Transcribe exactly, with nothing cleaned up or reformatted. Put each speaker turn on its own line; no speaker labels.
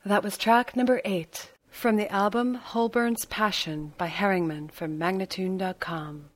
That was track number eight from the album Holborn's Passion by Herringman from Magnatune dot com.